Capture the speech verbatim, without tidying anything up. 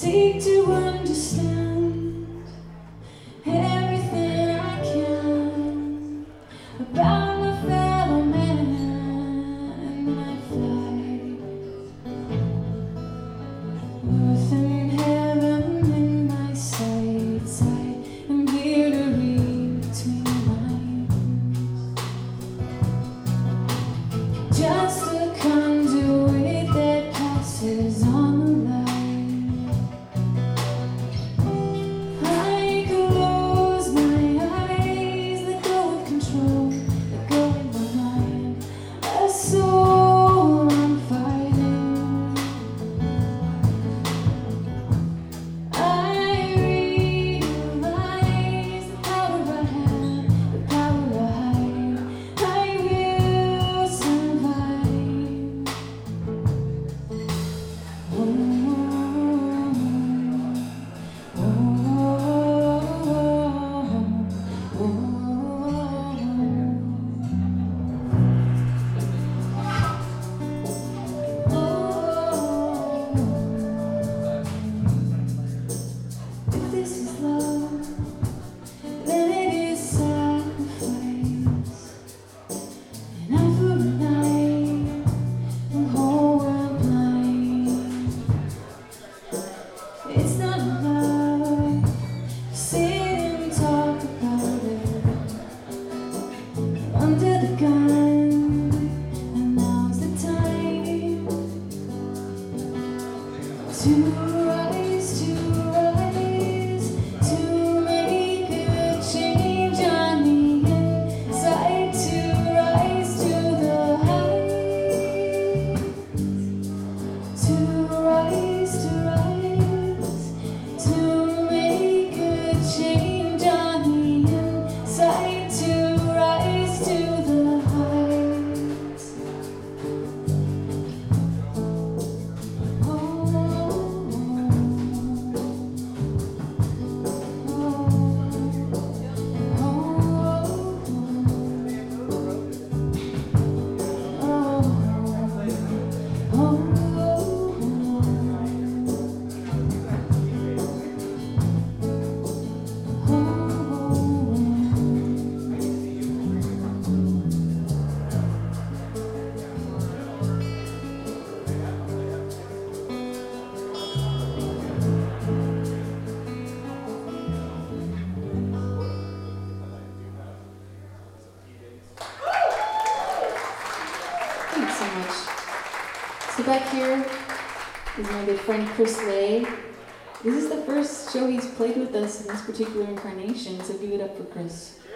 seek to understand everything I can about my fellow man, and I fight earth and heaven in my sights. I am here to read between the lines, just a conduit that passes on the line. I close my eyes, let go of control, let go of my mind. A soul I'm fighting. I realize the power I have, the power I hide. I will survive. Oh. If this is love, then it is sacrifice. An eye for an eye, the whole world blind. It's not love, sit and talk about it. Under the gun, and now's the time to rise, to rise, to make a change on the inside, to rise to the heights, to rise, to rise, to make a change on the inside, to rise to the heights. Thanks so much. So back here is my good friend Chris Lay. This is the first show he's played with us in this particular incarnation, so give it up for Chris.